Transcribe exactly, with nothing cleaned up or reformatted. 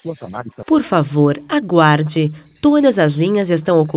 Por favor, aguarde. Todas as linhas estão ocupadas.